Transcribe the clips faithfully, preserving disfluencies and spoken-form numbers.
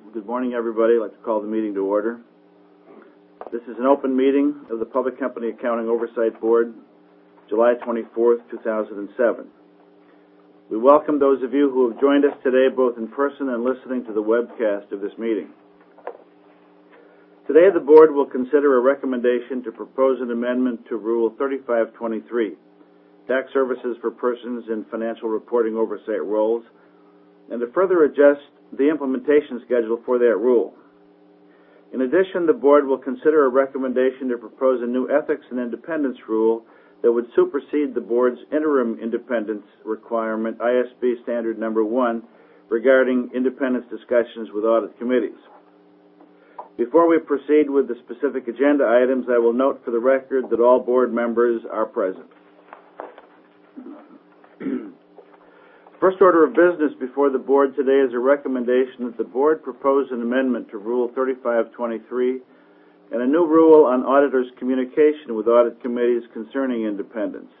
Good morning, everybody. I'd like to call the meeting to order. This is an open meeting of the Public Company Accounting Oversight Board, July twenty-fourth, two thousand seven. We welcome those of you who have joined us today both in person and listening to the webcast of this meeting. Today, the Board will consider a recommendation to propose an amendment to Rule thirty-five twenty-three, Tax Services for Persons in Financial Reporting Oversight Roles, and to further adjust the implementation schedule for that rule. In addition, the Board will consider a recommendation to propose a new ethics and independence rule that would supersede the Board's interim independence requirement, I S B Standard Number one, regarding independence discussions with audit committees. Before we proceed with the specific agenda items, I will note for the record that all Board members are present. First order of business before the Board today is a recommendation that the Board propose an amendment to Rule thirty-five twenty-three and a new rule on auditors' communication with audit committees concerning independence.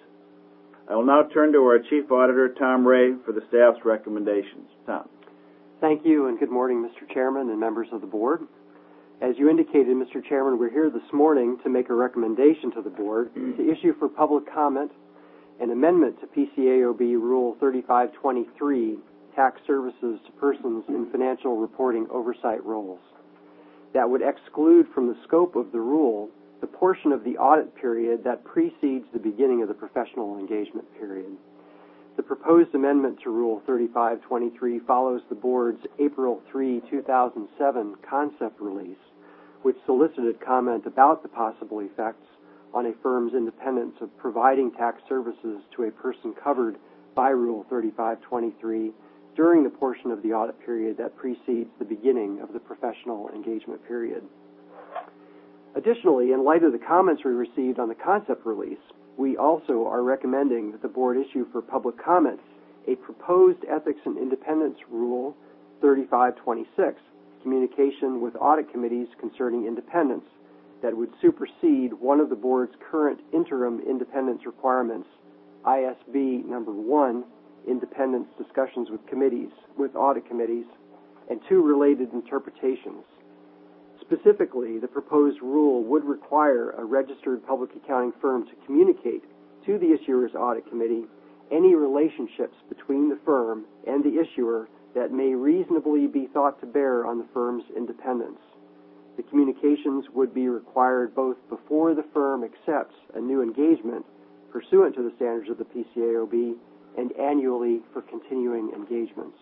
I will now turn to our Chief Auditor, Tom Ray, for the staff's recommendations. Tom. Thank you, and good morning, Mister Chairman and members of the Board. As you indicated, Mister Chairman, we're here this morning to make a recommendation to the Board to issue for public comment an amendment to P C A O B Rule thirty-five twenty-three, Tax Services to Persons in Financial Reporting Oversight Roles, that would exclude from the scope of the rule the portion of the audit period that precedes the beginning of the professional engagement period. The proposed amendment to Rule thirty-five twenty-three follows the Board's April third, two thousand seven concept release, which solicited comment about the possible effects on a firm's independence of providing tax services to a person covered by Rule thirty-five twenty-three during the portion of the audit period that precedes the beginning of the professional engagement period. Additionally, in light of the comments we received on the concept release, we also are recommending that the Board issue for public comment a proposed Ethics and Independence Rule thirty-five twenty-six, Communication with Audit Committees Concerning Independence, that would supersede one of the Board's current interim independence requirements, I S B number one, Independence Discussions with Committees, with Audit Committees, and two related interpretations. Specifically, the proposed rule would require a registered public accounting firm to communicate to the issuer's audit committee any relationships between the firm and the issuer that may reasonably be thought to bear on the firm's independence. The communications would be required both before the firm accepts a new engagement pursuant to the standards of the P C A O B and annually for continuing engagements.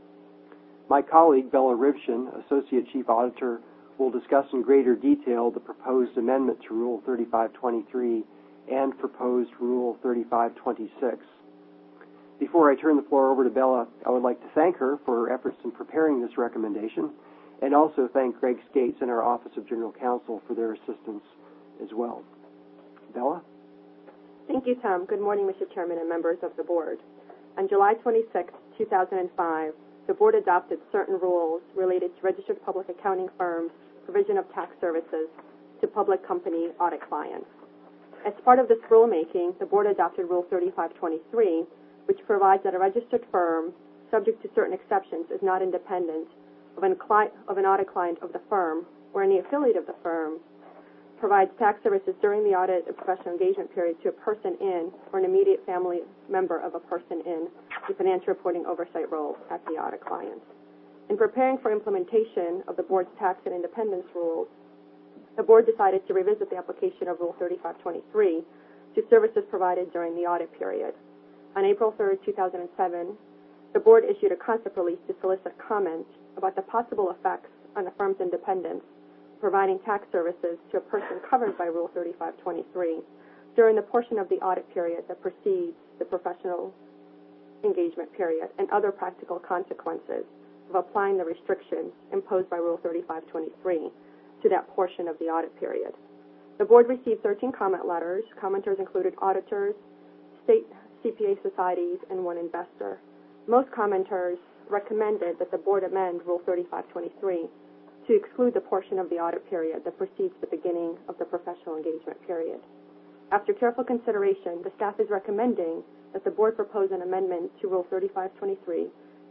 My colleague, Bella Rivshin, Associate Chief Auditor, will discuss in greater detail the proposed amendment to Rule thirty-five twenty-three and proposed Rule thirty-five twenty-six. Before I turn the floor over to Bella, I would like to thank her for her efforts in preparing this recommendation, and also thank Greg Skates and our Office of General Counsel for their assistance as well. Bella? Thank you, Tom. Good morning, Mister Chairman and members of the Board. On July twenty-sixth, two thousand five, the Board adopted certain rules related to registered public accounting firms' provision of tax services to public company audit clients. As part of this rulemaking, the Board adopted Rule thirty-five twenty-three, which provides that a registered firm, subject to certain exceptions, is not independent of an, of an audit client of the firm or any affiliate of the firm, provides tax services during the audit and professional engagement period to a person in or an immediate family member of a person in the financial reporting oversight role at the audit client. In preparing for implementation of the Board's tax and independence rules, the Board decided to revisit the application of Rule thirty-five twenty-three to services provided during the audit period. On April third, two thousand seven, the Board issued a concept release to solicit comment about the possible effects on the firm's independence providing tax services to a person covered by Rule thirty-five twenty-three during the portion of the audit period that precedes the professional engagement period and other practical consequences of applying the restrictions imposed by Rule thirty-five twenty-three to that portion of the audit period. The Board received thirteen comment letters. Commenters included auditors, state C P A societies, and one investor. Most commenters recommended that the Board amend Rule thirty-five twenty-three to exclude the portion of the audit period that precedes the beginning of the professional engagement period. After careful consideration, the staff is recommending that the Board propose an amendment to Rule thirty-five twenty-three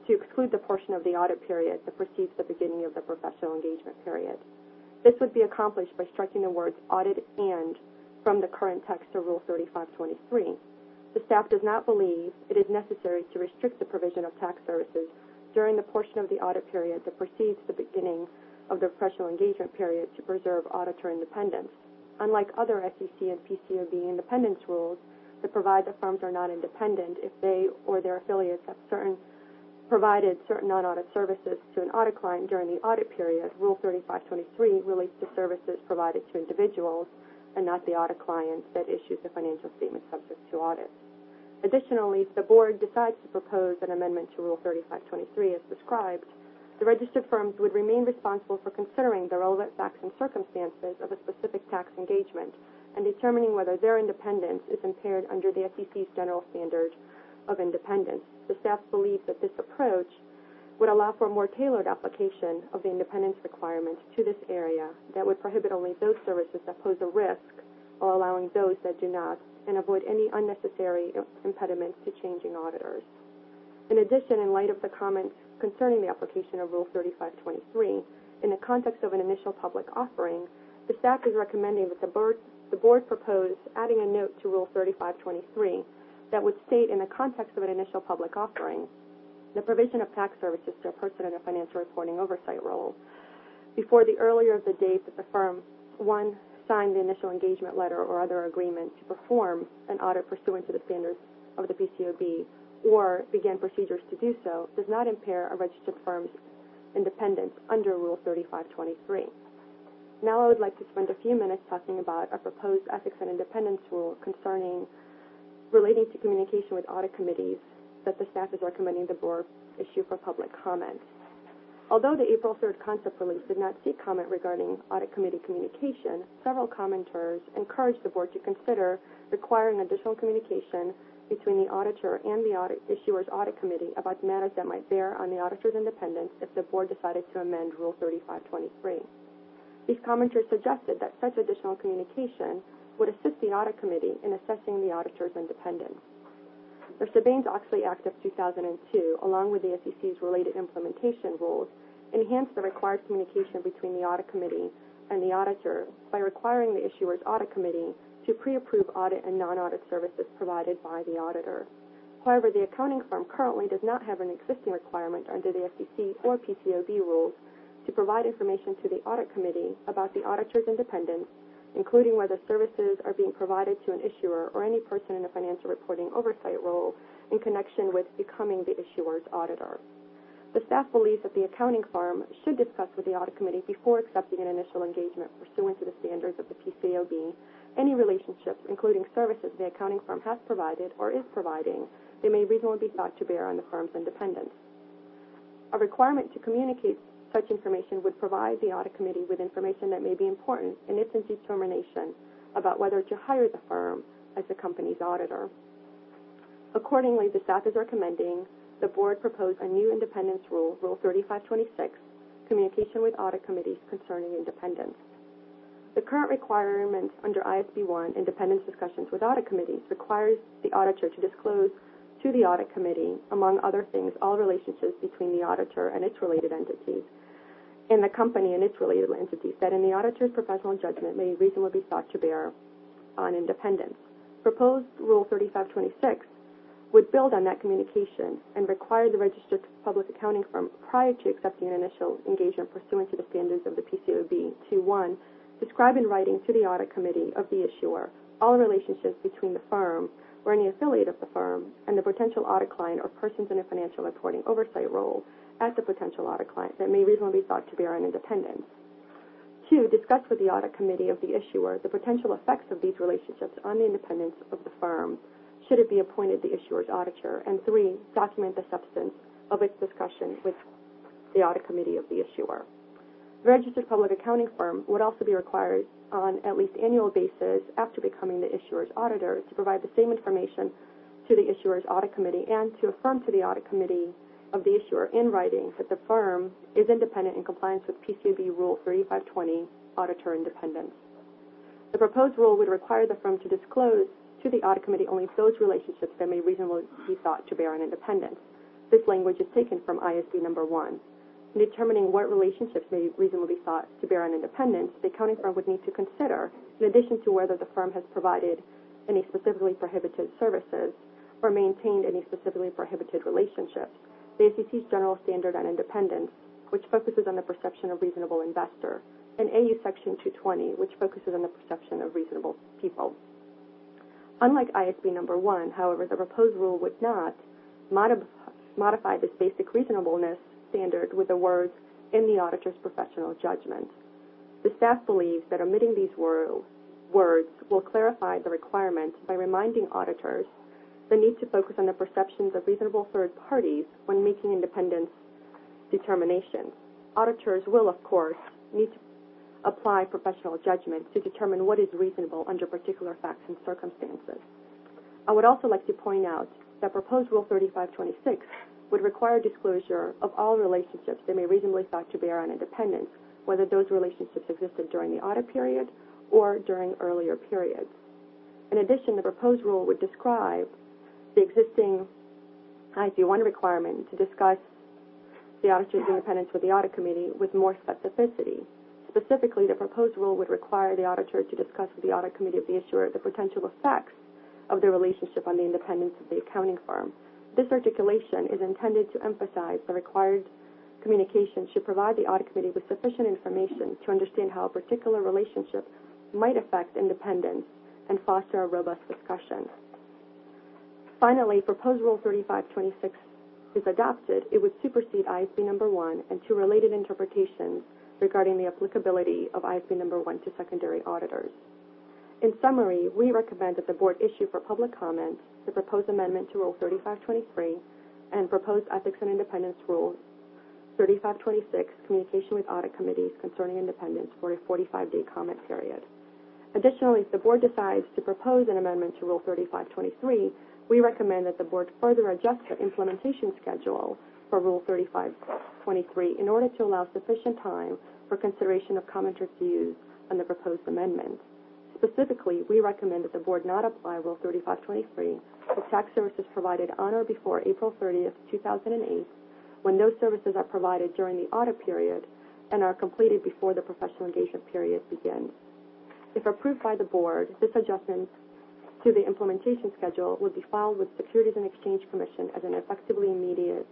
to exclude the portion of the audit period that precedes the beginning of the professional engagement period. This would be accomplished by striking the words audit and from the current text of Rule thirty-five twenty-three. The staff does not believe it is necessary to restrict the provision of tax services during the portion of the audit period that precedes the beginning of the professional engagement period to preserve auditor independence. Unlike other S E C and P C A B independence rules that provide that firms are not independent if they or their affiliates have certain provided certain non-audit services to an audit client during the audit period, Rule thirty-five twenty-three relates to services provided to individuals and not the audit client that issues the financial statement subject to audit. Additionally, if the board decides to propose an amendment to Rule thirty-five twenty-three as described, the registered firms would remain responsible for considering the relevant facts and circumstances of a specific tax engagement and determining whether their independence is impaired under the S E C's general standard of independence. The staff believes that this approach would allow for a more tailored application of the independence requirements to this area that would prohibit only those services that pose a risk while allowing those that do not, and avoid any unnecessary impediments to changing auditors. In addition, in light of the comments concerning the application of Rule thirty-five twenty-three, in the context of an initial public offering, the staff is recommending that the board, the board propose adding a note to Rule thirty-five twenty-three that would state, in the context of an initial public offering, the provision of tax services to a person in a financial reporting oversight role before the earlier of the date that the firm, one, signed the initial engagement letter or other agreement to perform an audit pursuant to the standards of the P C A B, or began procedures to do so, does not impair a registered firm's independence under Rule thirty-five twenty-three. Now I would like to spend a few minutes talking about a proposed ethics and independence rule concerning relating to communication with audit committees that the staff is recommending the board issue for public comment. Although the April third concept release did not seek comment regarding audit committee communication, several commenters encouraged the board to consider requiring additional communication between the auditor and the audit issuer's audit committee about matters that might bear on the auditor's independence if the board decided to amend Rule thirty-five twenty-three. These commenters suggested that such additional communication would assist the audit committee in assessing the auditor's independence. The Sarbanes-Oxley Act of two thousand two, along with the S E C's related implementation rules, enhanced the required communication between the audit committee and the auditor by requiring the issuer's audit committee to pre-approve audit and non-audit services provided by the auditor. However, the accounting firm currently does not have an existing requirement under the S E C or P C A B rules to provide information to the audit committee about the auditor's independence, including whether services are being provided to an issuer or any person in a financial reporting oversight role in connection with becoming the issuer's auditor. The staff believes that the accounting firm should discuss with the audit committee before accepting an initial engagement pursuant to the standards of the P C A B any relationships, including services the accounting firm has provided or is providing, that may reasonably be thought to bear on the firm's independence. A requirement to communicate such information would provide the audit committee with information that may be important in its determination about whether to hire the firm as the company's auditor. Accordingly, the staff is recommending the board propose a new independence rule, Rule thirty-five twenty-six, communication with audit committees concerning independence. The current requirement under I S B one, independence discussions with audit committees, requires the auditor to disclose to the audit committee, among other things, all relationships between the auditor and its related entities, and the company and its related entities that in the auditor's professional judgment may reasonably be thought to bear on independence. Proposed Rule thirty-five twenty-six would build on that communication and require the registered public accounting firm, prior to accepting an initial engagement pursuant to the standards of the P C A B, to one, describe in writing to the audit committee of the issuer all relationships between the firm or any affiliate of the firm and the potential audit client or persons in a financial reporting oversight role at the potential audit client that may reasonably be thought to bear on independence. Two, discuss with the audit committee of the issuer the potential effects of these relationships on the independence of the firm should it be appointed the issuer's auditor. And three, document the substance of its discussion with the audit committee of the issuer. The registered public accounting firm would also be required on at least annual basis after becoming the issuer's auditor to provide the same information to the issuer's audit committee and to affirm to the audit committee of the issuer in writing that the firm is independent in compliance with P C A B Rule thirty-five twenty, auditor independence. The proposed rule would require the firm to disclose to the audit committee only those relationships that may reasonably be thought to bear on independence. This language is taken from I S B number one. In determining what relationships may reasonably be thought to bear on independence, the accounting firm would need to consider, in addition to whether the firm has provided any specifically prohibited services or maintained any specifically prohibited relationships, the S E C's general standard on independence, which focuses on the perception of reasonable investor, and A U Section two twenty, which focuses on the perception of reasonable people. Unlike I S B number one, however, the proposed rule would not modif- modify this basic reasonableness standard with the words, in the auditor's professional judgment. The staff believes that omitting these wor- words will clarify the requirement by reminding auditors the need to focus on the perceptions of reasonable third parties when making independence determinations. Auditors will, of course, need to apply professional judgment to determine what is reasonable under particular facts and circumstances. I would also like to point out that proposed Rule thirty-five twenty-six would require disclosure of all relationships that may reasonably thought to bear on independence, whether those relationships existed during the audit period or during earlier periods. In addition, the proposed rule would describe the existing I S B one requirement to discuss the auditor's independence with the audit committee with more specificity. Specifically, the proposed rule would require the auditor to discuss with the audit committee of the issuer the potential effects of the relationship on the independence of the accounting firm. This articulation is intended to emphasize the required communication should provide the audit committee with sufficient information to understand how a particular relationship might affect independence and foster a robust discussion. Finally, proposed Rule thirty-five twenty-six is adopted, it would supersede I S B number one and two related interpretations regarding the applicability of I S B number one to secondary auditors. In summary, we recommend that the board issue for public comment the proposed amendment to Rule thirty-five twenty-three and proposed Ethics and Independence Rule thirty-five twenty-six, communication with audit committees concerning independence, for a forty-five day comment period. Additionally, if the board decides to propose an amendment to Rule thirty-five twenty-three, we recommend that the board further adjust the implementation schedule for Rule thirty-five twenty-three in order to allow sufficient time for consideration of commenters' views on the proposed amendment. Specifically, we recommend that the board not apply Rule thirty-five twenty-three to tax services provided on or before April thirtieth, two thousand eight, when those services are provided during the audit period and are completed before the professional engagement period begins. If approved by the board, this adjustment to the implementation schedule would be filed with Securities and Exchange Commission as an effectively immediate,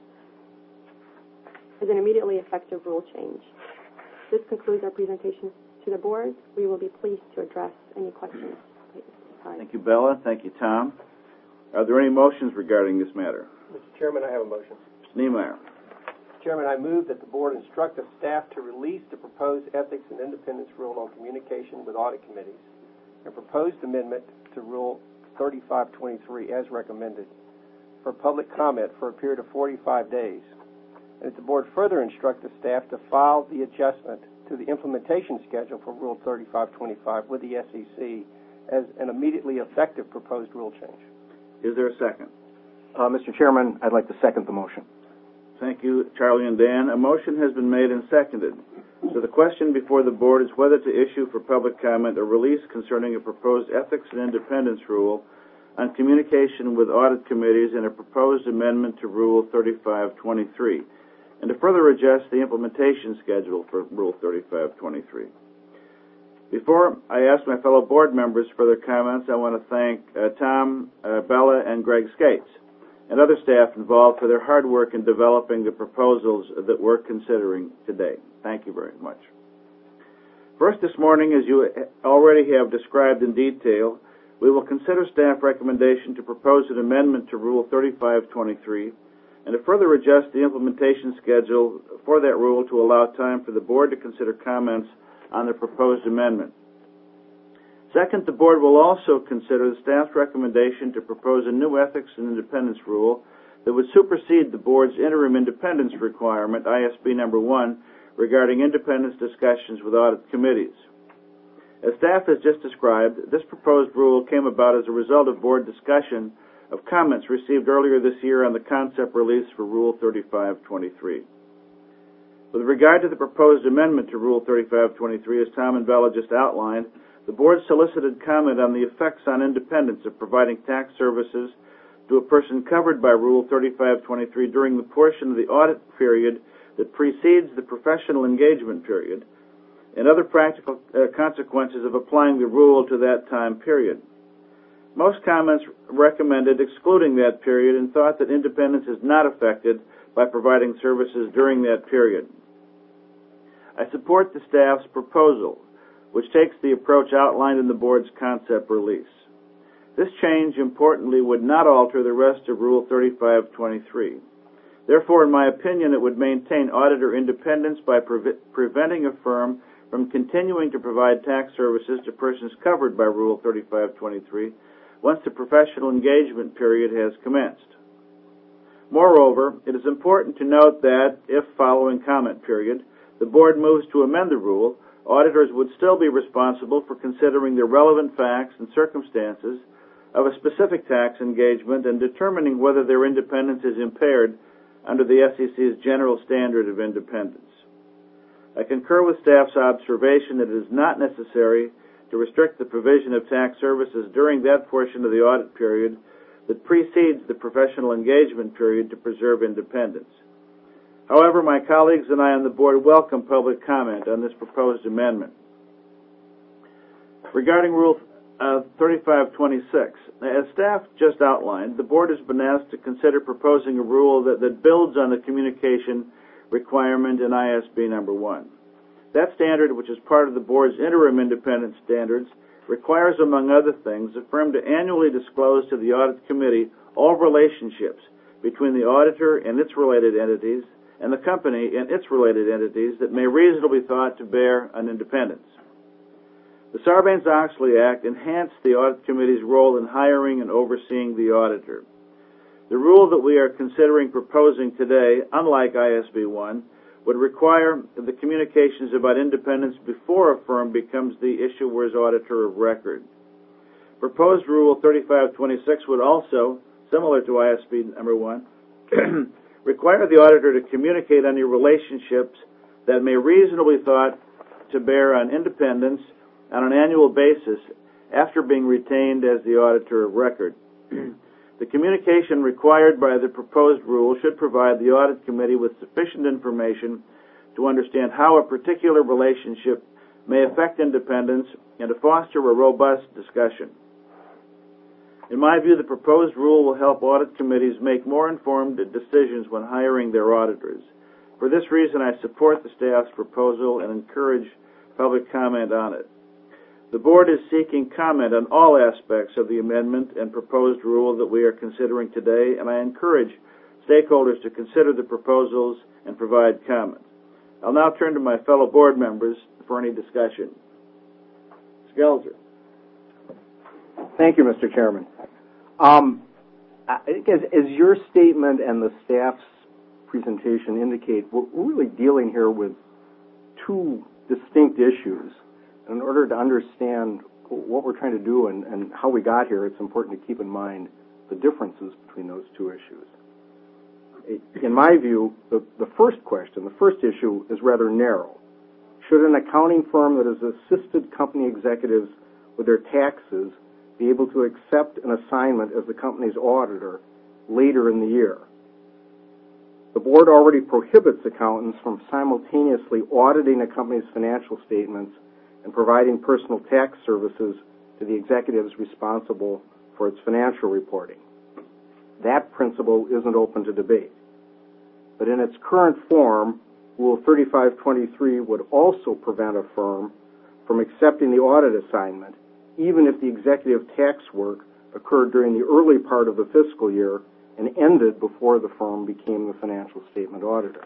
as an immediately effective rule change. This concludes our presentation to the board. We will be pleased to address any questions. Thank you, Bella. Thank you, Tom. Are there any motions regarding this matter? Mister Chairman, I have a motion. Mister Niemeyer. Mister Chairman, I move that the board instruct the staff to release the proposed Ethics and Independence Rule on communication with audit committees and proposed amendment to Rule thirty-five twenty-three as recommended for public comment for a period of forty-five days. And that the board further instruct the staff to file the adjustment to the implementation schedule for Rule thirty-five twenty-five with the S E C as an immediately effective proposed rule change. Is there a second? Uh, Mister Chairman, I'd like to second the motion. Thank you, Charlie and Dan. A motion has been made and seconded. So the question before the board is whether to issue for public comment a release concerning a proposed Ethics and Independence Rule on communication with audit committees and a proposed amendment to Rule thirty-five twenty-three, and to further adjust the implementation schedule for Rule thirty-five twenty-three. Before I ask my fellow board members for their comments, I want to thank uh, Tom, uh, Bella, and Greg Skates, and other staff involved for their hard work in developing the proposals that we're considering today. Thank you very much. First this morning, as you already have described in detail, we will consider staff recommendation to propose an amendment to Rule thirty-five twenty-three and to further adjust the implementation schedule for that rule to allow time for the board to consider comments on the proposed amendment. Second, the board will also consider the staff's recommendation to propose a new Ethics and Independence Rule that would supersede the board's interim independence requirement, I S B number one, regarding independence discussions with audit committees. As staff has just described, this proposed rule came about as a result of board discussion of comments received earlier this year on the concept release for Rule thirty-five twenty-three. With regard to the proposed amendment to Rule thirty-five twenty-three, as Tom and Bella just outlined, the board solicited comment on the effects on independence of providing tax services to a person covered by Rule thirty-five twenty-three during the portion of the audit period that precedes the professional engagement period, and other practical uh, consequences of applying the rule to that time period. Most comments recommended excluding that period and thought that independence is not affected by providing services during that period. I support the staff's proposal, which takes the approach outlined in the board's concept release. This change, importantly, would not alter the rest of Rule thirty-five twenty-three. Therefore, in my opinion, it would maintain auditor independence by pre- preventing a firm from continuing to provide tax services to persons covered by Rule thirty-five twenty-three once the professional engagement period has commenced. Moreover, it is important to note that, if following comment period, the board moves to amend the rule, auditors would still be responsible for considering the relevant facts and circumstances of a specific tax engagement and determining whether their independence is impaired under the S E C's general standard of independence. I concur with staff's observation that it is not necessary to restrict the provision of tax services during that portion of the audit period that precedes the professional engagement period to preserve independence. However, my colleagues and I on the board welcome public comment on this proposed amendment. Regarding Rule uh, thirty-five twenty-six, as staff just outlined, the board has been asked to consider proposing a rule that, that builds on the communication requirement in I S B number one. That standard, which is part of the board's interim independence standards, requires, among other things, the firm to annually disclose to the audit committee all relationships between the auditor and its related entities and the company and its related entities that may reasonably be thought to bear on independence. The Sarbanes-Oxley Act enhanced the audit committee's role in hiring and overseeing the auditor. The rule that we are considering proposing today, unlike I S B one, would require the communications about independence before a firm becomes the issuer's auditor of record. Proposed Rule thirty-five twenty-six would also, similar to I S B number one, require the auditor to communicate any relationships that may reasonably be thought to bear on independence on an annual basis after being retained as the auditor of record. The communication required by the proposed rule should provide the audit committee with sufficient information to understand how a particular relationship may affect independence and to foster a robust discussion. In my view, the proposed rule will help audit committees make more informed decisions when hiring their auditors. For this reason, I support the staff's proposal and encourage public comment on it. The board is seeking comment on all aspects of the amendment and proposed rule that we are considering today, and I encourage stakeholders to consider the proposals and provide comment. I'll now turn to my fellow board members for any discussion. Skelzer. Thank you, Mister Chairman. Um, I think as, as your statement and the staff's presentation indicate, we're really dealing here with two distinct issues. In order to understand what we're trying to do and, and how we got here, it's important to keep in mind the differences between those two issues. In my view, the, the first question, the first issue, is rather narrow. Should an accounting firm that has assisted company executives with their taxes be able to accept an assignment as the company's auditor later in the year? The board already prohibits accountants from simultaneously auditing a company's financial statements and providing personal tax services to the executives responsible for its financial reporting. That principle isn't open to debate. But in its current form, Rule thirty-five twenty-three would also prevent a firm from accepting the audit assignment, even if the executive tax work occurred during the early part of the fiscal year and ended before the firm became the financial statement auditor.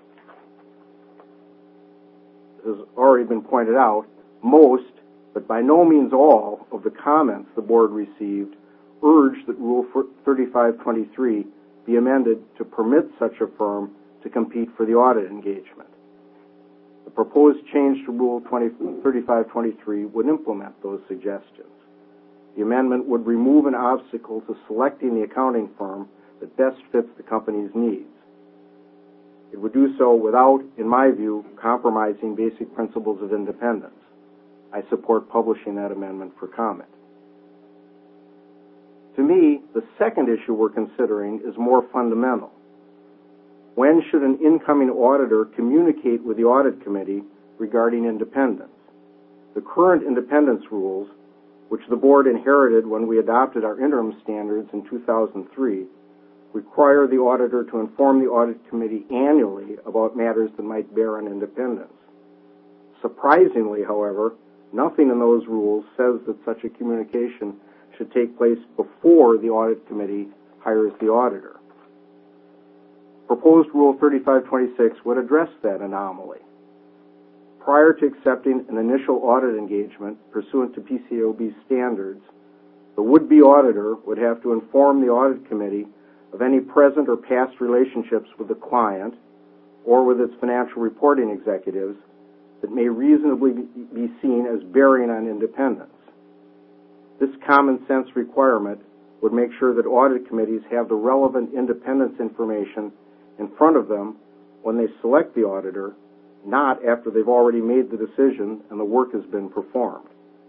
As has already been pointed out, most, but by no means all, of the comments the board received urged that Rule thirty-five twenty-three be amended to permit such a firm to compete for the audit engagement. The proposed change to Rule thirty-five twenty-three would implement those suggestions. The amendment would remove an obstacle to selecting the accounting firm that best fits the company's needs. It would do so without, in my view, compromising basic principles of independence. I support publishing that amendment for comment. To me, the second issue we're considering is more fundamental. When should an incoming auditor communicate with the audit committee regarding independence? The current independence rules, which the board inherited when we adopted our interim standards in two thousand three, require the auditor to inform the audit committee annually about matters that might bear on independence. Surprisingly, however, nothing in those rules says that such a communication should take place before the audit committee hires the auditor. Proposed Rule thirty-five twenty-six would address that anomaly. Prior to accepting an initial audit engagement pursuant to P C A O B standards, the would-be auditor would have to inform the audit committee of any present or past relationships with the client or with its financial reporting executives that may reasonably be seen as bearing on independence. This common sense requirement would make sure that audit committees have the relevant independence information in front of them when they select the auditor, not after they've already made the decision and the work has been performed.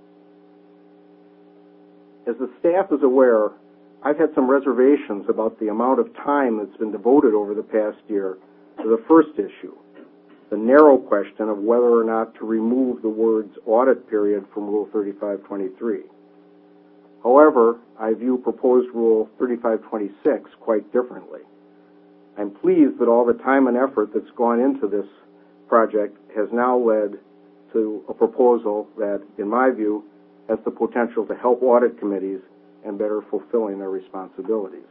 As the staff is aware, I've had some reservations about the amount of time that's been devoted over the past year to the first issue, the narrow question of whether or not to remove the words audit period from Rule thirty-five twenty-three. However, I view proposed Rule thirty-five twenty-six quite differently. I'm pleased that all the time and effort that's gone into this project has now led to a proposal that, in my view, has the potential to help audit committees in better fulfilling their responsibilities.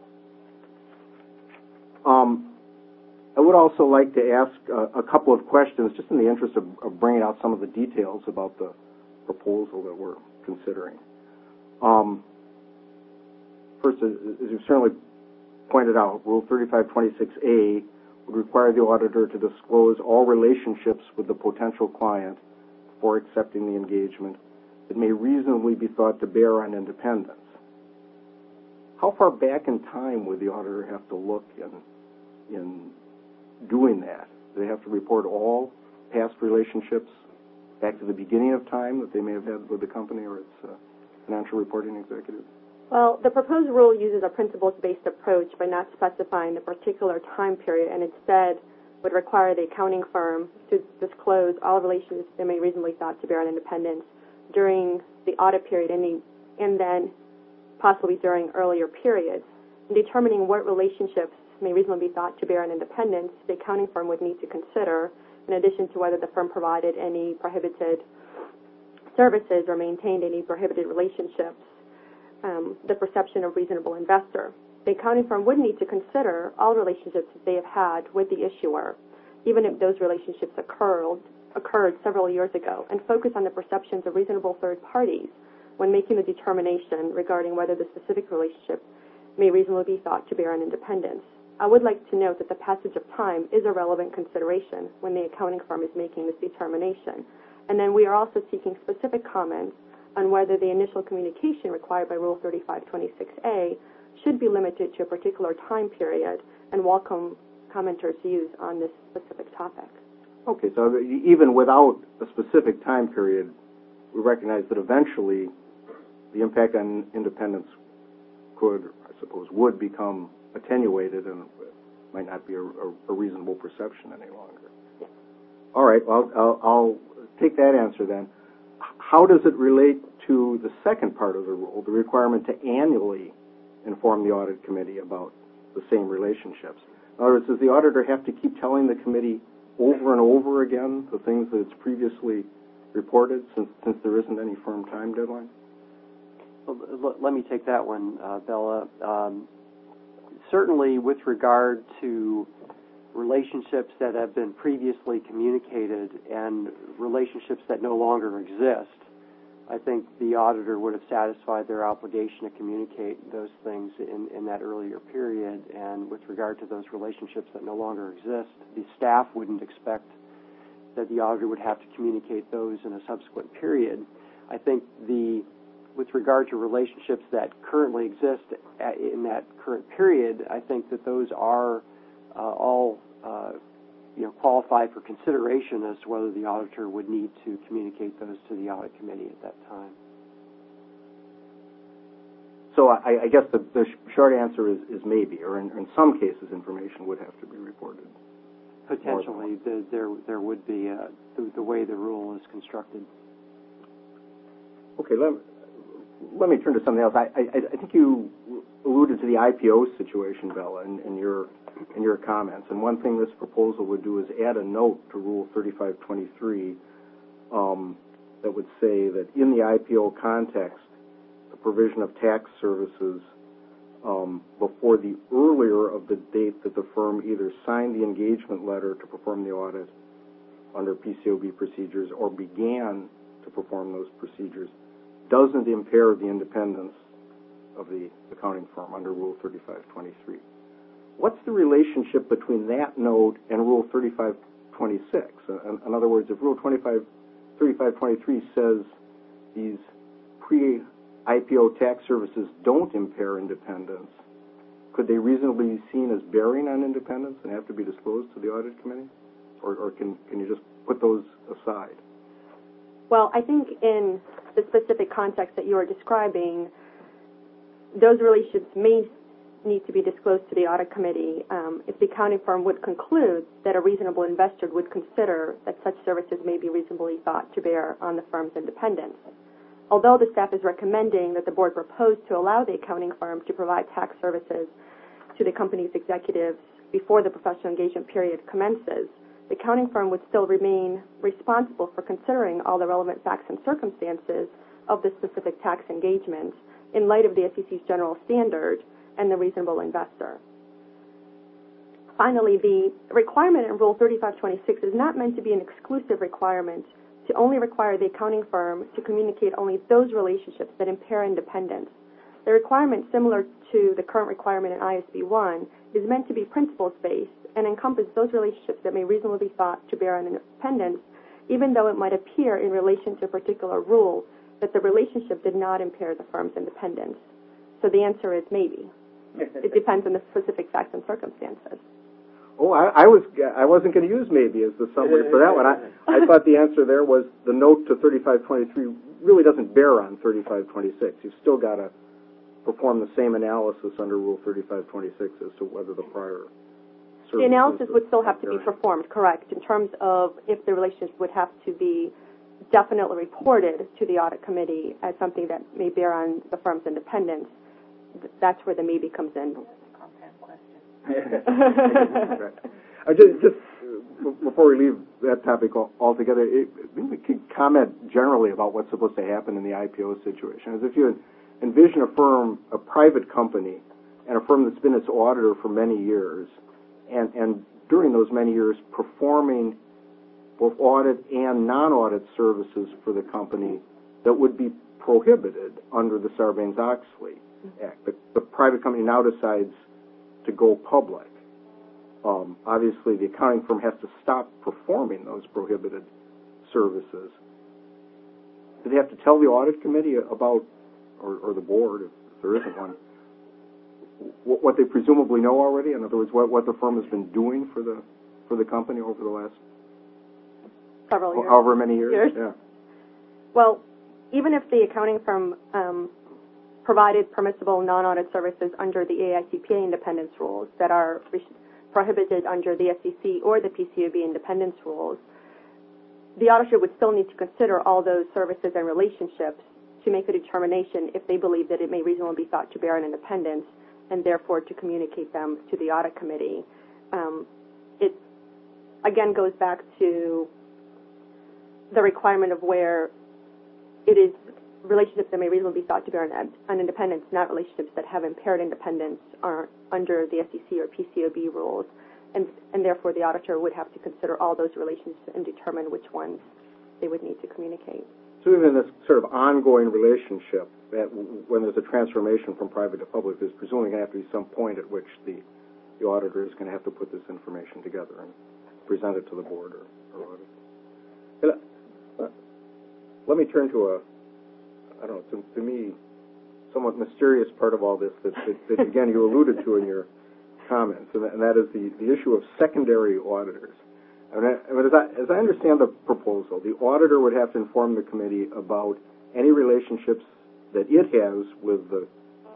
Um, I would also like to ask a, a couple of questions, just in the interest of, of bringing out some of the details about the proposal that we're considering. Um, first, as you've certainly pointed out, Rule thirty-five twenty-six A would require the auditor to disclose all relationships with the potential client before accepting the engagement that may reasonably be thought to bear on independence. How far back in time would the auditor have to look in, in doing that? Do they have to report all past relationships back to the beginning of time that they may have had with the company or its uh, financial reporting executive? Well, the proposed rule uses a principles-based approach by not specifying the particular time period, and instead would require the accounting firm to disclose all relationships they may reasonably thought to bear on independence during the audit period and, and then possibly during earlier periods. In determining what relationships may reasonably be thought to bear on independence, the accounting firm would need to consider, in addition to whether the firm provided any prohibited services or maintained any prohibited relationships, um, the perception of reasonable investor. The accounting firm would need to consider all relationships that they have had with the issuer, even if those relationships occurred, occurred several years ago, and focus on the perceptions of reasonable third parties when making the determination regarding whether the specific relationship may reasonably be thought to bear on independence. I would like to note that the passage of time is a relevant consideration when the accounting firm is making this determination. And then we are also seeking specific comments on whether the initial communication required by Rule thirty-five twenty-six A should be limited to a particular time period, and welcome commenters' views on this specific topic. Okay, so even without a specific time period, we recognize that eventually the impact on independence could, I suppose, would become attenuated and might not be a, a, a reasonable perception any longer. Yes. All right, well, I'll, I'll take that answer then. How does it relate to the second part of the rule, the requirement to annually inform the audit committee about the same relationships? In other words, does the auditor have to keep telling the committee over and over again the things that it's previously reported, since, since there isn't any firm time deadline? Well, l- let me take that one, uh, Bella. Um, certainly with regard to relationships that have been previously communicated and relationships that no longer exist, I think the auditor would have satisfied their obligation to communicate those things in, in that earlier period. And with regard to those relationships that no longer exist, the staff wouldn't expect that the auditor would have to communicate those in a subsequent period. I think the with regard to relationships that currently exist at, in that current period, I think that those are uh, all uh, you know, qualified for consideration as to whether the auditor would need to communicate those to the audit committee at that time. So I, I guess the, the short answer is, is maybe, or in, in some cases, information would have to be reported. Potentially, the, there there would be uh, the, the way the rule is constructed. Okay, let, let me turn to something else. I, I, I think you alluded to the I P O situation, Bella, in, in your in your comments. And one thing this proposal would do is add a note to Rule thirty-five twenty-three um, that would say that in the I P O context, the provision of tax services um, before the earlier of the date that the firm either signed the engagement letter to perform the audit under P C O B procedures or began to perform those procedures doesn't impair the independence of the accounting firm under Rule thirty-five twenty-three. What's the relationship between that note and Rule thirty-five twenty-six? In, in other words, if Rule thirty-five twenty-three says these pre-I P O tax services don't impair independence, could they reasonably be seen as bearing on independence and have to be disclosed to the audit committee? Or, or can, can you just put those aside? Well, I think in the specific context that you are describing, those relationships may need to be disclosed to the audit committee um, if the accounting firm would conclude that a reasonable investor would consider that such services may be reasonably thought to bear on the firm's independence. Although the staff is recommending that the board propose to allow the accounting firm to provide tax services to the company's executives before the professional engagement period commences, the accounting firm would still remain responsible for considering all the relevant facts and circumstances of the specific tax engagement in light of the S E C's general standard and the reasonable investor. Finally, the requirement in Rule thirty-five twenty-six is not meant to be an exclusive requirement to only require the accounting firm to communicate only those relationships that impair independence. The requirement, similar to the current requirement in I S B one, is meant to be principles-based and encompass those relationships that may reasonably be thought to bear on independence, even though it might appear in relation to a particular rule that the relationship did not impair the firm's independence. So the answer is maybe. It depends on the specific facts and circumstances. Oh, I, I was I wasn't going to use maybe as the summary for that one. I, I thought the answer there was the note to thirty-five twenty-three really doesn't bear on thirty-five twenty-six. You've still got to perform the same analysis under Rule thirty-five twenty-six as to whether the prior The analysis would still have to be performed, correct, in terms of if the relationship would have to be definitely reported to the audit committee as something that may bear on the firm's independence. That's where the maybe comes in. I just, just before we leave that topic altogether, it, we could comment generally about what's supposed to happen in the I P O situation. As if you envision a firm, a private company, and a firm that's been its auditor for many years, and, and during those many years performing both audit and non-audit services for the company that would be prohibited under the Sarbanes-Oxley Act. The, the private company now decides to go public. Um, obviously, the accounting firm has to stop performing those prohibited services. Do they have to tell the audit committee about, or, or the board, if there isn't one, what, what they presumably know already? In other words, what, what the firm has been doing for the for the company over the last several years, however many years? years. Yeah. Well, even if the accounting firm um, provided permissible non-audit services under the A I C P A independence rules that are prohibited under the S E C or the P C O B independence rules, the auditor would still need to consider all those services and relationships to make a determination if they believe that it may reasonably be thought to bear on independence, and therefore to communicate them to the audit committee. Um, it, again, goes back to the requirement of where it is relationships that may reasonably be thought to bear on, on independence, not relationships that have impaired independence are under the S E C or P C O B rules, and, and therefore the auditor would have to consider all those relationships and determine which ones they would need to communicate. So even in this sort of ongoing relationship, that when there's a transformation from private to public, there's presumably going to have to be some point at which the, the auditor is going to have to put this information together and present it to the board or, or audit. And, uh, let me turn to a, I don't know, to, to me, somewhat mysterious part of all this that, that, that again, you alluded to in your comments, and that, and that is the, the issue of secondary auditors. I mean, I mean, as, I, as I understand the proposal, the auditor would have to inform the committee about any relationships that it has with the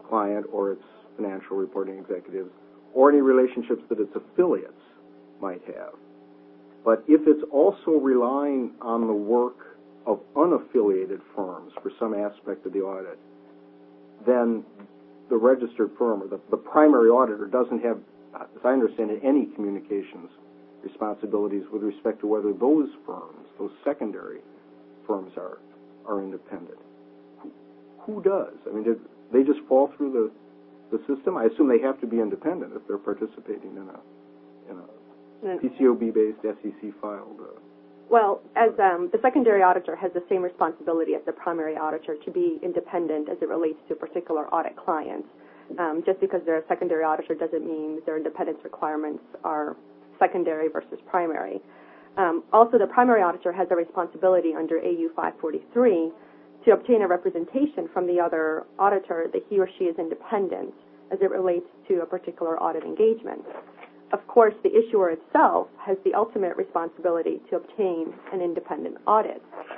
client or its financial reporting executives, or any relationships that its affiliates might have. But if it's also relying on the work of unaffiliated firms for some aspect of the audit, then the registered firm or the, the primary auditor doesn't have, as I understand it, any communications responsibilities with respect to whether those firms, those secondary firms, are are independent. Who, who does? I mean, did they just fall through the the system? I assume they have to be independent if they're participating in a in a P C O B-based, S E C filed. Uh, Well, as um, the secondary auditor has the same responsibility as the primary auditor to be independent as it relates to particular audit clients. Um, just because they're a secondary auditor doesn't mean their independence requirements are secondary versus primary. Um, also, the primary auditor has a responsibility under A U five forty-three to obtain a representation from the other auditor that he or she is independent as it relates to a particular audit engagement. Of course, the issuer itself has the ultimate responsibility to obtain an independent audit.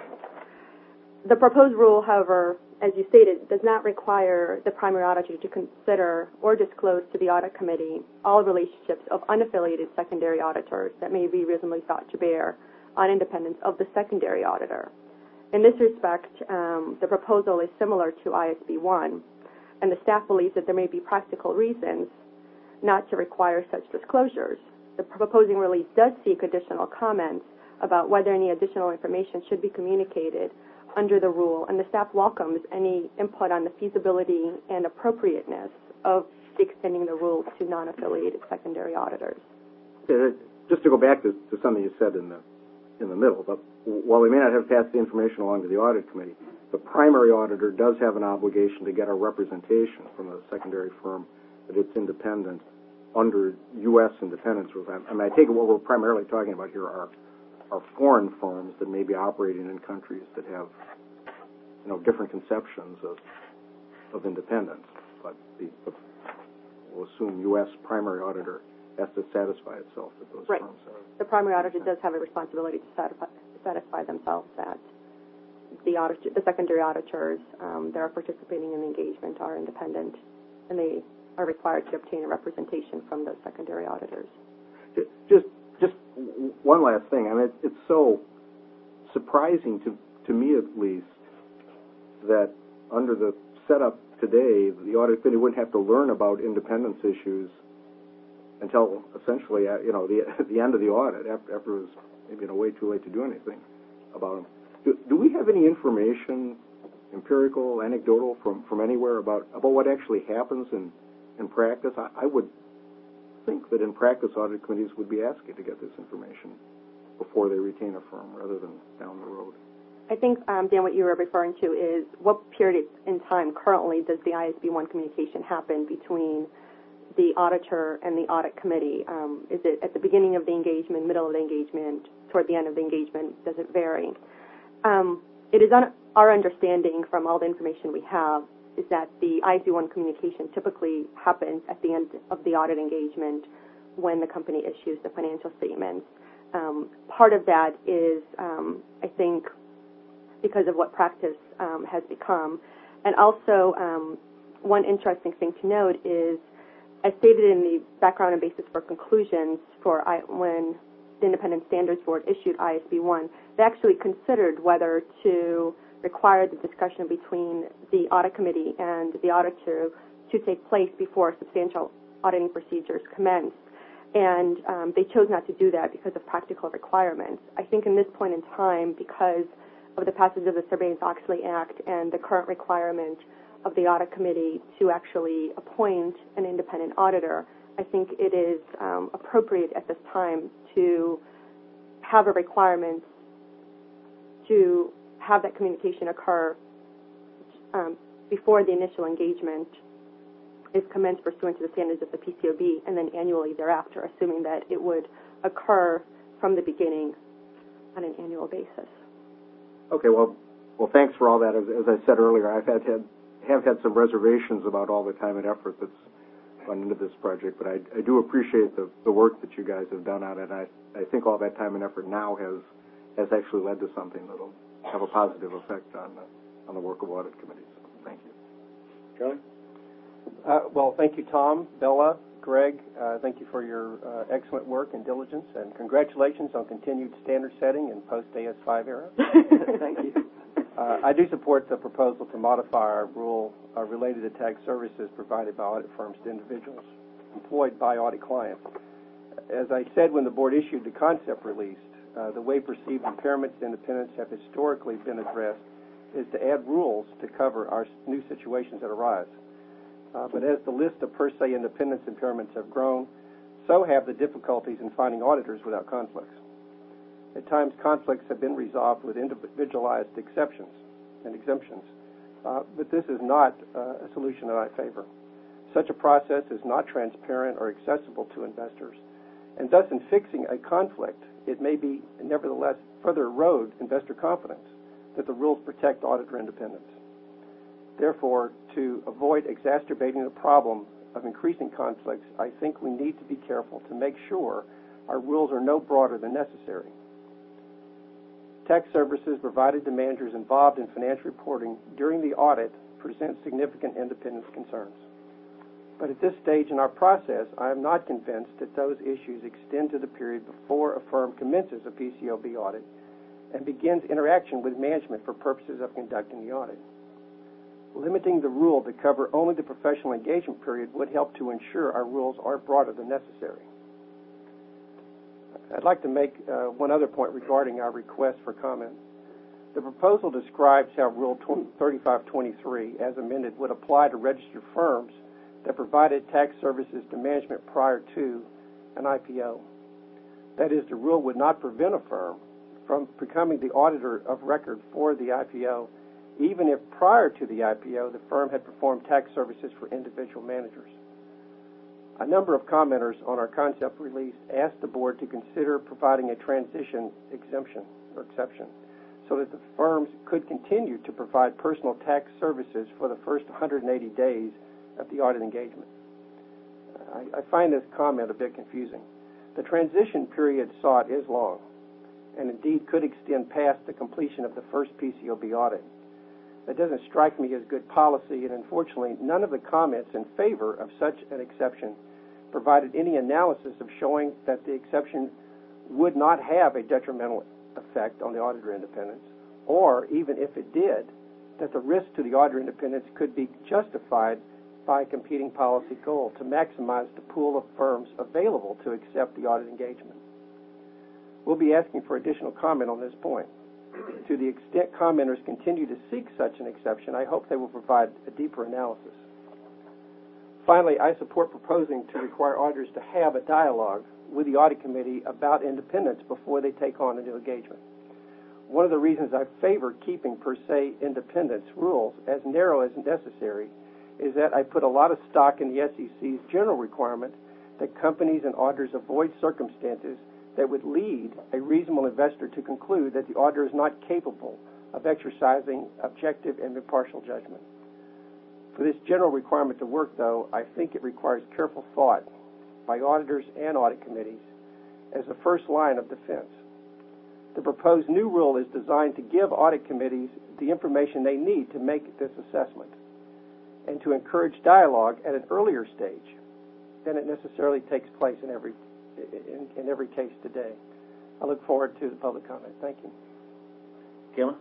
The proposed rule, however, as you stated, does not require the primary auditor to consider or disclose to the audit committee all relationships of unaffiliated secondary auditors that may be reasonably thought to bear on independence of the secondary auditor. In this respect, um, the proposal is similar to I S B one, and the staff believes that there may be practical reasons not to require such disclosures. The proposing release does seek additional comments about whether any additional information should be communicated under the rule, and the staff welcomes any input on the feasibility and appropriateness of extending the rule to non-affiliated secondary auditors. Okay, just to go back to, to something you said in the in the middle, but while we may not have passed the information along to the audit committee, the primary auditor does have an obligation to get a representation from a secondary firm that it's independent under U S independence rules. I mean, I take it what we're primarily talking about here are are foreign firms that may be operating in countries that have, you know, different conceptions of of independence. But the, the, we'll assume U S primary auditor has to satisfy itself that those right. firms are. The primary auditor does have a responsibility to satisfy, satisfy themselves that the auditor, the secondary auditors um, that are participating in the engagement are independent, and they are required to obtain a representation from those secondary auditors. Just, just one last thing. I mean, it's so surprising to to me, at least, that under the setup today, the audit committee wouldn't have to learn about independence issues until essentially, you know, the the end of the audit, after, after it was maybe in a way too late to do anything about them. Do, do we have any information, empirical, anecdotal, from, from anywhere about about what actually happens in in practice? I, I would think that in practice, audit committees would be asking to get this information before they retain a firm rather than down the road. I think, um, Dan, what you were referring to is what period in time currently does the I S B one communication happen between the auditor and the audit committee? Um, is it at the beginning of the engagement, middle of the engagement, toward the end of the engagement? Does it vary? Um, it is un- our understanding from all the information we have is that the I S B one communication typically happens at the end of the audit engagement when the company issues the financial statements. Um, part of that is, um, I think, because of what practice um, has become. And also, um, one interesting thing to note is, as stated in the background and basis for conclusions for I, when the Independent Standards Board issued I S B one, they actually considered whether to require the discussion between the audit committee and the auditor to take place before substantial auditing procedures commence. And um, they chose not to do that because of practical requirements. I think in this point in time, because of the passage of the Sarbanes-Oxley Act and the current requirement of the audit committee to actually appoint an independent auditor, I think it is um, appropriate at this time to have a requirement to have that communication occur um, before the initial engagement is commenced pursuant to the standards of the P C O B, and then annually thereafter, assuming that it would occur from the beginning on an annual basis. Okay, well, well, thanks for all that. As, as I said earlier, I've had, had have had some reservations about all the time and effort that's gone into this project, but I, I do appreciate the, the work that you guys have done on it. And I, I think all that time and effort now has has actually led to something that'll have a positive effect on the, on the work of audit committees. Thank you. Charlie? Uh, well, thank you, Tom, Bella, Greg. Uh, thank you for your uh, excellent work and diligence, and congratulations on continued standard setting in post-A S five era. Thank you. Uh, I do support the proposal to modify our rule uh, related to tax services provided by audit firms to individuals employed by audit clients. As I said when the board issued the concept release, uh, the way perceived impairments to independence have historically been addressed is to add rules to cover our new situations that arise. Uh, but as the list of per se independence impairments have grown, so have the difficulties in finding auditors without conflicts. At times, conflicts have been resolved with individualized exceptions and exemptions, uh, but this is not uh, a solution that I favor. Such a process is not transparent or accessible to investors, and thus in fixing a conflict, it may be nevertheless further erode investor confidence that the rules protect auditor independence. Therefore, to avoid exacerbating the problem of increasing conflicts, I think we need to be careful to make sure our rules are no broader than necessary. Tax services provided to managers involved in financial reporting during the audit present significant independence concerns. But at this stage in our process, I am not convinced that those issues extend to the period before a firm commences a P C O B audit and begins interaction with management for purposes of conducting the audit. Limiting the rule to cover only the professional engagement period would help to ensure our rules are broader than necessary. I'd like to make uh, one other point regarding our request for comment. The proposal describes how Rule thirty-five twenty-three, as amended, would apply to registered firms that provided tax services to management prior to an I P O. That is, the rule would not prevent a firm from becoming the auditor of record for the I P O, even if prior to the I P O the firm had performed tax services for individual managers. A number of commenters on our concept release asked the board to consider providing a transition exemption or exception so that the firms could continue to provide personal tax services for the first one hundred eighty days of the audit engagement. I, I find this comment a bit confusing. The transition period sought is long and indeed could extend past the completion of the first P C O B audit. That doesn't strike me as good policy, and unfortunately, none of the comments in favor of such an exception provided any analysis of showing that the exception would not have a detrimental effect on the auditor independence, or even if it did, that the risk to the auditor independence could be justified by a competing policy goal to maximize the pool of firms available to accept the audit engagement. We'll be asking for additional comment on this point. To the extent commenters continue to seek such an exception, I hope they will provide a deeper analysis. Finally, I support proposing to require auditors to have a dialogue with the audit committee about independence before they take on a new engagement. One of the reasons I favor keeping per se independence rules as narrow as necessary is that I put a lot of stock in the S E C's general requirement that companies and auditors avoid circumstances that would lead a reasonable investor to conclude that the auditor is not capable of exercising objective and impartial judgment. For this general requirement to work, though, I think it requires careful thought by auditors and audit committees as the first line of defense. The proposed new rule is designed to give audit committees the information they need to make this assessment and to encourage dialogue at an earlier stage than it necessarily takes place in every in, in every case today. I look forward to the public comment. Thank you. Kayla?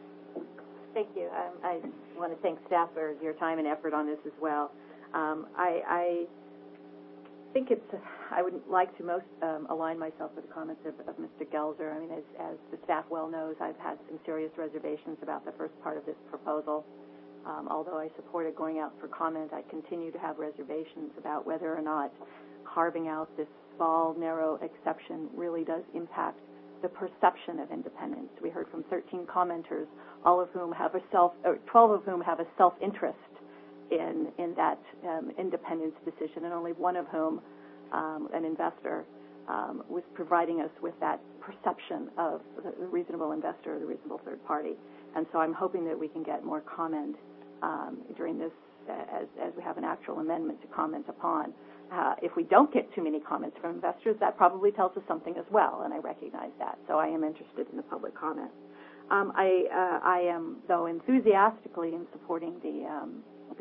Thank you. Um, I want to thank staff for your time and effort on this as well. Um, I, I think it's, I would like to most um, align myself with the comments of, of Mister Gelzer. I mean, as, as the staff well knows, I've had some serious reservations about the first part of this proposal. Um, although I supported going out for comment, I continue to have reservations about whether or not carving out this small, narrow exception really does impact the perception of independence. We heard from thirteen commenters, all of whom have a self, or twelve of whom have a self-interest in in that um, independence decision, and only one of whom, um, an investor, um, was providing us with that perception of the reasonable investor, the reasonable third party. And so I'm hoping that we can get more comment um, during this, as, as we have an actual amendment to comment upon. Uh, if we don't get too many comments from investors, that probably tells us something as well, and I recognize that. So I am interested in the public comment. Um, I, uh, I am, though, enthusiastically in supporting the, um,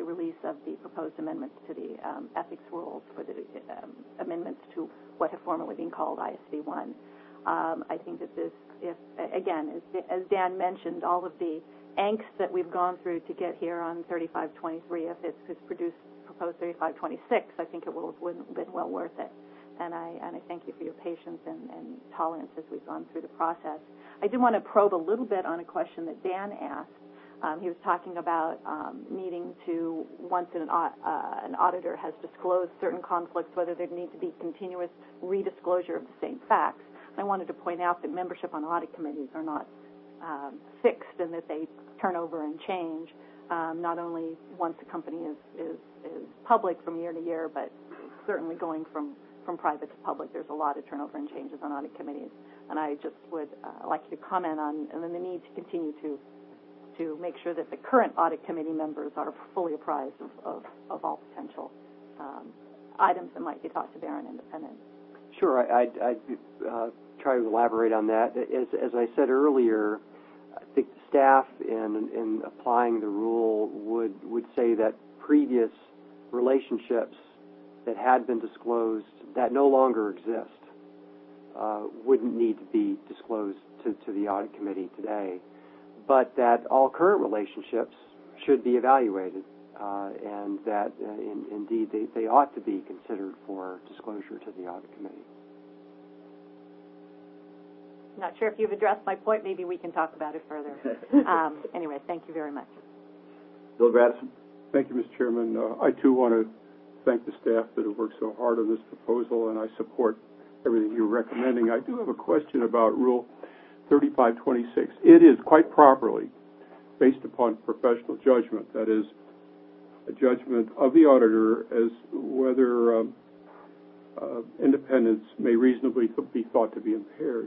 the release of the proposed amendments to the um, ethics rules for the um, amendments to what have formerly been called I S V one. Um, I think that this, if again, as, as Dan mentioned, all of the angst that we've gone through to get here on thirty-five twenty-three, if it's, it's produced proposed thirty-five twenty-six, I think it will have been well worth it. And I, and I thank you for your patience and, and tolerance as we've gone through the process. I do want to probe a little bit on a question that Dan asked. Um, he was talking about um, needing to, once an, uh, an auditor has disclosed certain conflicts, whether there need to be continuous redisclosure of the same facts. I wanted to point out that membership on audit committees are not um, fixed and that they turn over and change, um, not only once a company is, is, is public from year to year, but certainly going from, from private to public. There's a lot of turnover and changes on audit committees. And I just would uh, like you to comment on and then the need to continue to to make sure that the current audit committee members are fully apprised of, of, of all potential um, items that might be thought to bear on independence. Sure, I, I'd, I'd uh, try to elaborate on that. As, as I said earlier, I think the staff in, in applying the rule would, would say that previous relationships that had been disclosed that no longer exist uh, wouldn't need to be disclosed to, to the audit committee today, but that all current relationships should be evaluated, uh, and that uh, in, indeed they, they ought to be considered for disclosure to the audit committee. Not sure if you've addressed my point. Maybe we can talk about it further. um, anyway, thank you very much. Bill Gradison. Thank you, Mister Chairman. Uh, I, too, want to thank the staff that have worked so hard on this proposal, and I support everything you're recommending. I do have a question about Rule thirty-five twenty-six. It is quite properly based upon professional judgment, that is, a judgment of the auditor as whether um, uh, independence may reasonably be thought to be impaired.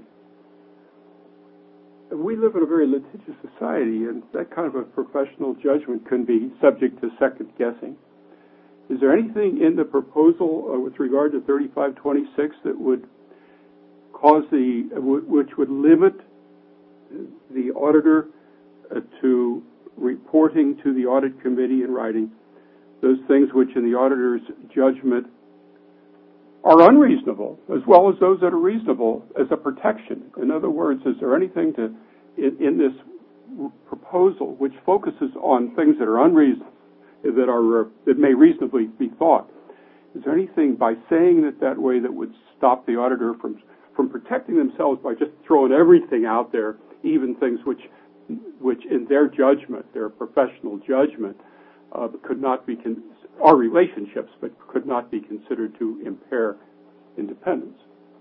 We live in a very litigious society, and that kind of a professional judgment can be subject to second guessing. Is there anything in the proposal uh, with regard to thirty-five twenty-six that would cause the, uh, w- which would limit the auditor uh, to reporting to the audit committee in writing those things which in the auditor's judgment are unreasonable, as well as those that are reasonable as a protection? In other words, is there anything to in, in this proposal which focuses on things that are unreasonable, that are uh, that may reasonably be thought? Is there anything by saying it that way that would stop the auditor from from protecting themselves by just throwing everything out there, even things which which in their judgment, their professional judgment, uh, could not be con- are relationships, but could not be considered to impair independence?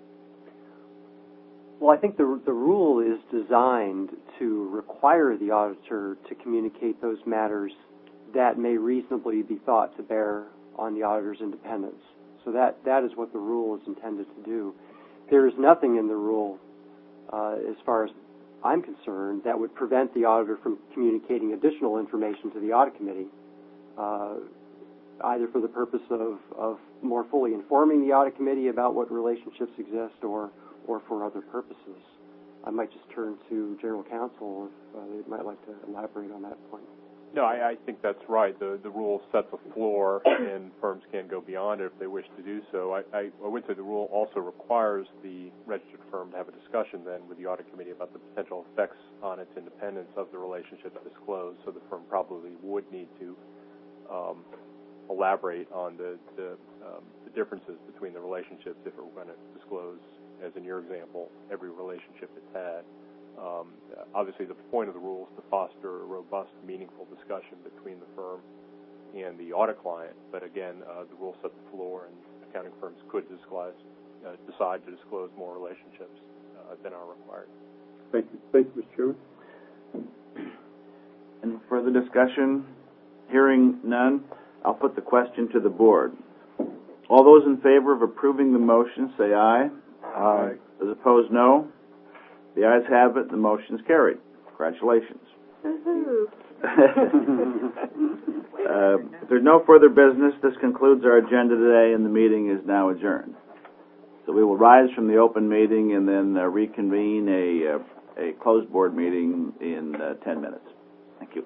Well, I think the, the rule is designed to require the auditor to communicate those matters that may reasonably be thought to bear on the auditor's independence. So that, that is what the rule is intended to do. There is nothing in the rule, uh, as far as I'm concerned, that would prevent the auditor from communicating additional information to the audit committee, uh, either for the purpose of, of more fully informing the audit committee about what relationships exist or, or for other purposes. I might just turn to General Counsel if uh, they might like to elaborate on that point. No, I, I think that's right. The the rule sets a floor, and firms can go beyond it if they wish to do so. I, I, I would say the rule also requires the registered firm to have a discussion then with the audit committee about the potential effects on its independence of the relationship disclosed. So the firm probably would need to um, elaborate on the the, um, the differences between the relationships if it were going to disclose, as in your example, every relationship it's had. Um, obviously, the point of the rule is to foster a robust, meaningful discussion between the firm and the audit client. But again, uh, the rule set the floor, and accounting firms could disclose, uh, decide to disclose more relationships uh, than are required. Thank you. Thank you, Mister Chairman. Any further discussion? Hearing none, I'll put the question to the board. All those in favor of approving the motion, say aye. Aye. Those opposed, no. The ayes have it. The motion is carried. Congratulations. uh, if there's no further business, this concludes our agenda today, and the meeting is now adjourned. So we will rise from the open meeting and then uh, reconvene a, uh, a closed board meeting in uh, ten minutes. Thank you.